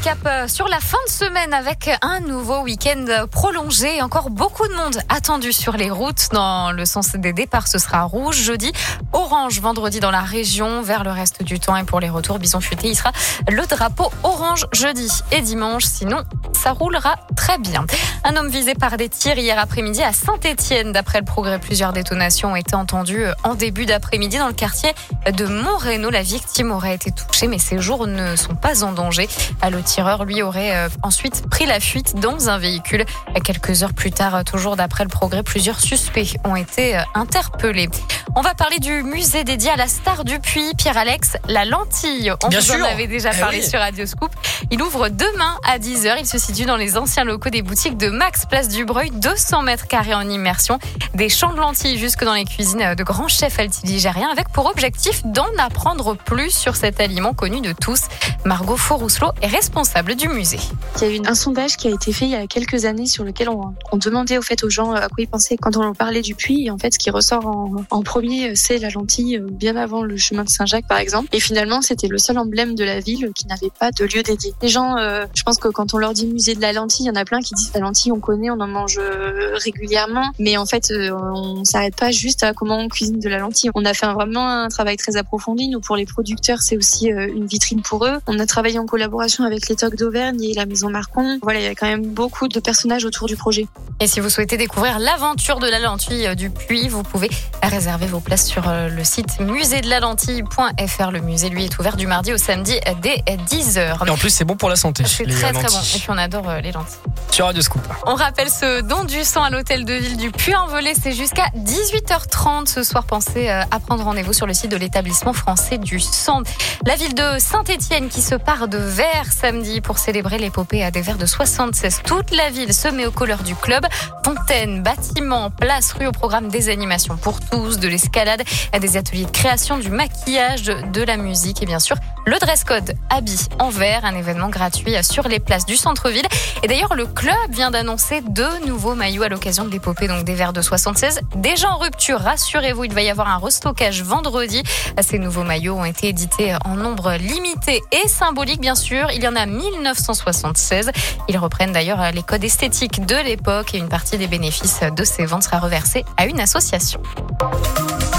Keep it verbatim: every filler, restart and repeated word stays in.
cap sur la fin de semaine avec un nouveau week-end prolongé. Encore beaucoup de monde attendu sur les routes. Dans le sens des départs, ce sera rouge jeudi, orange vendredi dans la région. Vers le reste du temps et pour les retours, bison futé, il sera le drapeau orange jeudi et dimanche. Sinon, ça roulera très bien. Un homme visé par des tirs hier après-midi à Saint-Étienne. D'après le Progrès, plusieurs détonations ont été entendues en début d'après-midi dans le quartier de Montrénaud. La victime aurait été touchée, mais ses jours ne sont pas en danger. Le tireur, lui, aurait ensuite pris la fuite dans un véhicule. Quelques heures plus tard, toujours d'après le Progrès, plusieurs suspects ont été interpellés. On va parler du musée dédié à la star du Puy, Pierre-Alex, la lentille. On Bien vous sûr. en avait déjà Eh parlé oui. sur Radio Scoop. Il ouvre demain à dix heures. Il se situe dans les anciens locaux des boutiques de Max, place du Breuil, deux cents mètres carrés en immersion. Des champs de lentilles jusque dans les cuisines de grands chefs altiligériens, avec pour objectif d'en apprendre plus sur cet aliment connu de tous. Margot Faurousselot est responsable du musée. Il y a eu un sondage qui a été fait il y a quelques années sur lequel on, on demandait au fait aux gens à quoi ils pensaient quand on parlait du Puy. Et en fait, ce qui ressort en, en premier, c'est la lentille, bien avant le chemin de Saint-Jacques, par exemple. Et finalement, c'était le seul emblème de la ville qui n'avait pas de lieu dédié. Les gens, euh, je pense que quand on leur dit musée de la lentille, il y en a plein qui disent la lentille, on connaît, on en mange euh, régulièrement. Mais en fait, euh, on s'arrête pas juste à comment on cuisine de la lentille. On a fait un, vraiment un travail très approfondi. Nous, pour les producteurs, c'est aussi euh, une vitrine pour eux. On a travaillé en collaboration avec les Tocs d'Auvergne et la Maison Marcon. Voilà, il y a quand même beaucoup de personnages autour du projet. Et si vous souhaitez découvrir l'aventure de la lentille du Puy, vous pouvez réserver vos places sur le site musée de la lentille point f r. Le musée, lui, est ouvert du mardi au samedi dès dix heures. Et en plus, c'est bon pour la santé. C'est les très très lentilles. bon. Et puis on adore les lentilles. Sur Radio Scoop. On rappelle ce don du sang à l'hôtel de ville du Puy-en-Velay. C'est jusqu'à dix-huit heures trente ce soir. Pensez à prendre rendez-vous sur le site de l'établissement français du sang. La ville de Saint-Étienne qui se part de verre samedi pour célébrer l'épopée à des verres de soixante-seize. Toute la ville se met aux couleurs du club. Fontaines, bâtiments, places, rues, au programme des animations pour tous, de l'escalade, des ateliers de création, du maquillage, de la musique et bien sûr le dress code habits en vert, un événement gratuit sur les places du centre-ville. Et d'ailleurs, le club vient d'annoncer deux nouveaux maillots à l'occasion de l'épopée, donc des verres de soixante-seize. Déjà en rupture, rassurez-vous, il va y avoir un restockage vendredi. Ces nouveaux maillots ont été édités en nombre limité et symbolique, bien sûr. Il y en a mille neuf cent soixante-seize. Ils reprennent d'ailleurs les codes esthétiques de l'époque et une partie des bénéfices de ces ventes sera reversée à une association.